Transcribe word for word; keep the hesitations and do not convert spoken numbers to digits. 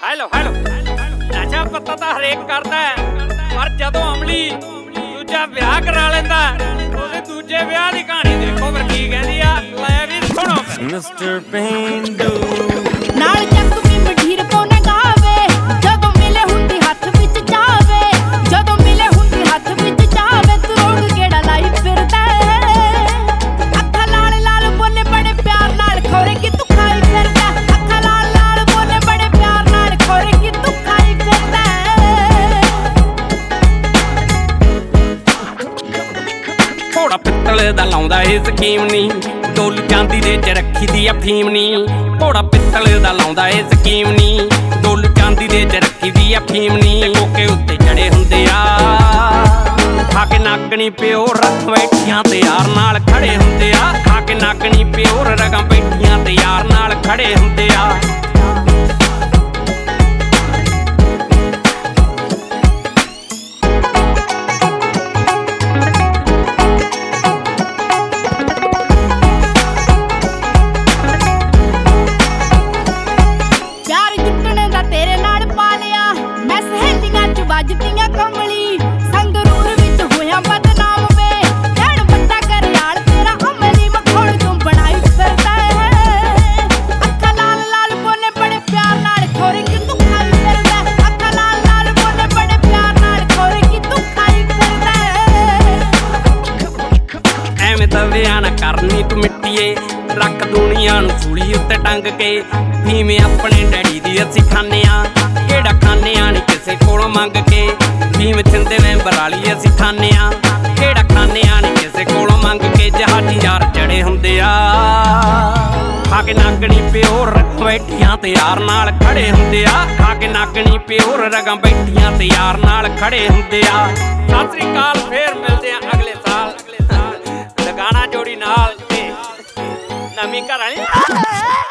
Hello hello ਨਸ਼ਾ ਪੱਤਾ ਤਾਂ ਹਰੇਕ ਕਰਦਾ ਪਰ ਜਦੋਂ ਅਮਲੀ ਦੂਜਾ ਵਿਆਹ ਕਰਾ ਲੈਂਦਾ ਉਹਦੇ ਦੂਜੇ ਵਿਆਹ ਦੀ ਕਹਾਣੀ ਦੇਖੋ ਫਿਰ ਕੀ ਕਹਿੰਦੀ ਆ। ਲੈ ਵੀ ਸੁਣੋ ਮਿਸਟਰ ਪੇਂਡੂ ਨਾਲ ਚੱਕ ਵੀ ਮਠੀਰ ਪਾਉਣਾ ਗਾਵੇ ਜਦੋਂ ਮਿਲੇ ਹੁੰਦੀ ਹੱਥ ਵਿੱਚ ਜਾਵੇ ਜਦੋਂ ਮਿਲੇ ਹੁੰਦੀ ਹੱਥ ਵਿੱਚ ਜਾਵੇ ਤੂੰ ਰੋਗ ਕਿਹੜਾ ਲਾਈ ਫਿਰਦਾ ਅੱਖਾਂ ਲਾਲ ਲਾਲ ਬੋਲੇ ਬੜੇ ਪਿਆਰ ਨਾਲ ਖੋਰੇ ਕਿ ਤੂੰ ਖਾਈ ਫਿਰਦਾ ਅੱਖਾਂ ਲਾਲ ਲਾਲ ਬੋਲੇ ਬੜੇ ਪਿਆਰ ਨਾਲ ਖੋਰੇ ਕਿ ਤੂੰ ਖਾਈ ਫਿਰਦਾ ਘੋੜਾ ਪਿੱਤਲ ਦਾ ਲਾਉਂਦਾ ਇਹ ਸਕੀਮ ਨੀ ਡੋਲ ਚਾਂਦੀ ਦੇ ਚ ਰੱਖੀ ਦੀ ਅਫੀਮ ਨੀ ਘੋੜਾ ਪਿੱਤਲ ਦਾ ਲਾਉਂਦਾ ਇਹ ਸਕੀਮ ਨੀ ਡੋਲ ਚਾਂਦੀ ਦੇ ਚ ਰੱਖੀ ਦੀ ਅਫੀਮ ਨੀ ਕੋਕੇ ਉੱਤੇ ਚੜੇ ਹੁੰਦੇ ਆ ਖਾ ਕੇ ਨਾਗਣੀ ਪਿਓ ਰੱਖ ਬੈਠੀਆਂ ਤੇ ਯਾਰ ਨਾਲ ਖੜੇ ਹੁੰਦੇ ਆ ਖਾ ਕੇ ਨਾਗਣੀ ਪਿਓ ਰਗਾਂ ਬੈਠੀਆਂ ਤੇ ਯਾਰ ਨਾਲ ਖੜੇ ਹੁੰਦੇ ਆ। ਵੱਜਦੀਆਂ ਕਮਲੀ ਸੰਗਰੂਰ ਵਿੱਚ ਹੋਇਆ ਬਦਨਾਮ ਵੇ ਜੜ ਵੱਡਾ ਕਰਿਆਲ ਤੇਰਾ ਅਮਲੀ ਮਖੌਲ ਤੂੰ ਬਣਾਈ ਫਿਰਦਾ ਅੱਖਾਂ ਲਾਲ ਲਾਲ ਬੋਲੇ ਬੜੇ ਪਿਆਰ ਨਾਲ ਖੋਰੇ ਕਿ ਤੂੰ ਖਾਈ ਫਿਰਦਾ ਅੱਖਾਂ ਲਾਲ ਲਾਲ ਬੋਲੇ ਬੜੇ ਪਿਆਰ ਨਾਲ ਖੋਰੇ ਕਿ ਤੂੰ ਖਾਈ ਫਿਰਦਾ ਐਵੇਂ ਦਵਿਆਂ ਨਾ ਕਰਨੀ ਤੂੰ ਮਿੱਟੀਏ ਰੱਖ ਦੁਨੀਆ ਨੂੰ ਸੂਲੀ ਉੱਤੇ ਟੰਗ ਕੇ ਫੀਮੇ ਆਪਣੇ ਡੈਡੀ ਦੀ ਅਸੀਂ ਖਾਂਦੇ ਆ ਕਿਹੜਾ ਖਾਂਦੇ ਆ ਨੀ ਕਿਸੇ ਕੋਲੋਂ ਮੰਗ ਕੇ ਫੀਮ ਛਿੰਦੇ ਮੈਂਬਰ ਵਾਲੀ ਅਸੀਂ ਖਾਂਦੇ ਆ ਕਿਹੜਾ ਖਾਂਦੇ ਆ ਨੀ ਕਿਸੇ ਕੋਲੋਂ ਮੰਗ ਕੇ ਜਹਾਜੀ ਯਾਰ ਚੜੇ ਹੁੰਦੇ ਆ ਖਾ ਕੇ ਨਾਗਣੀ ਪਿਓ ਰੱਖ ਬੈਠੀਆਂ ਤੇ ਯਾਰ ਨਾਲ ਖੜੇ ਹੁੰਦੇ ਆ ਖਾ ਕੇ ਨਾਗਣੀ ਪਿਓ ਰਗਾਂ ਬੈਠੀਆਂ ਤੇ ਯਾਰ ਨਾਲ ਖੜੇ ਹੁੰਦੇ ਆ। ਸਤਿ ਸ੍ਰੀ ਅਕਾਲ ਫੇਰ ਮਿਲਦੇ ਆ ਅਗਲੇ ਸਾਲ ਲਗਾਣਾ ਜੋੜੀ ਨਾਲ ਤੇ ਨਵੀਂ ਘਰ ਵਾਲੀ